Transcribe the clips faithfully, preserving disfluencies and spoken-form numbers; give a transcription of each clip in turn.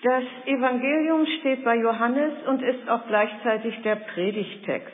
Das Evangelium steht bei Johannes und ist auch gleichzeitig der Predigttext.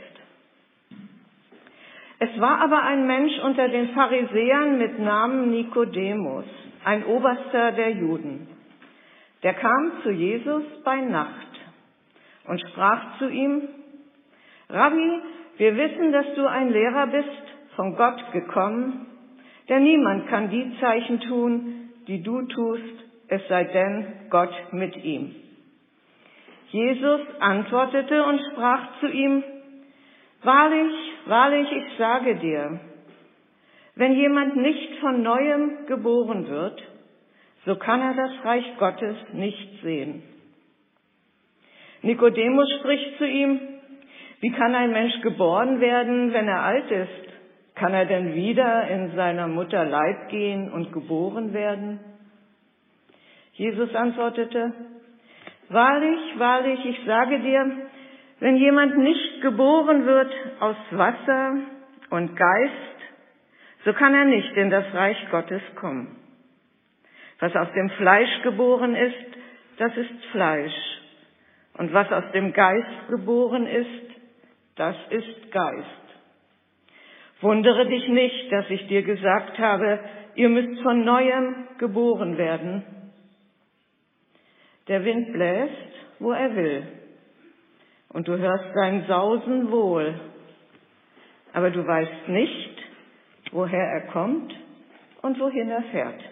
Es war aber ein Mensch unter den Pharisäern mit Namen Nikodemus, ein Oberster der Juden. Der kam zu Jesus bei Nacht und sprach zu ihm: Rabbi, wir wissen, dass du ein Lehrer bist, von Gott gekommen, denn niemand kann die Zeichen tun, die du tust, es sei denn Gott mit ihm. Jesus antwortete und sprach zu ihm: Wahrlich, wahrlich, ich sage dir, wenn jemand nicht von Neuem geboren wird, so kann er das Reich Gottes nicht sehen. Nikodemus spricht zu ihm: Wie kann ein Mensch geboren werden, wenn er alt ist? Kann er denn wieder in seiner Mutter Leib gehen und geboren werden? Jesus antwortete: Wahrlich, wahrlich, ich sage dir, wenn jemand nicht geboren wird aus Wasser und Geist, so kann er nicht in das Reich Gottes kommen. Was aus dem Fleisch geboren ist, das ist Fleisch. Und was aus dem Geist geboren ist, das ist Geist. Wundere dich nicht, dass ich dir gesagt habe, ihr müsst von Neuem geboren werden. Der Wind bläst, wo er will, und du hörst sein Sausen wohl, aber du weißt nicht, woher er kommt und wohin er fährt.